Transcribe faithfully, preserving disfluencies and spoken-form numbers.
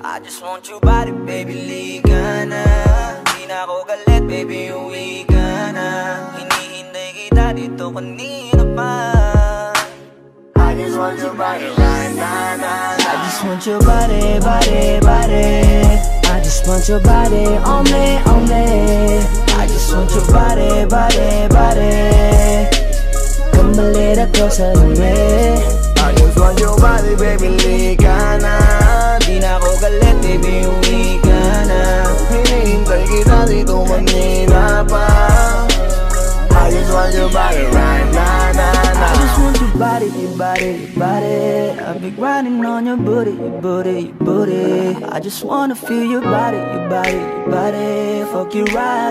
I just want your body, baby, liga na. Di na ako galit, baby, uwi ka na. Hinihintay kita dito kanina pa. I just want your body right now, nah, nah. I just want your body, body, body. I just want your body on me, on me. I just want your body, body, body. Come a little closer to me. I just want your body, baby, liga na. Di na ako galit, baby, uwi ka na. Hinihintay kita dito kanina pa. I just want your body right now, nah, nah. I just want your body, your body, your body. I've been grinding on your booty, your booty, your booty. I just wanna feel your body, your body, your body. Fuck you right.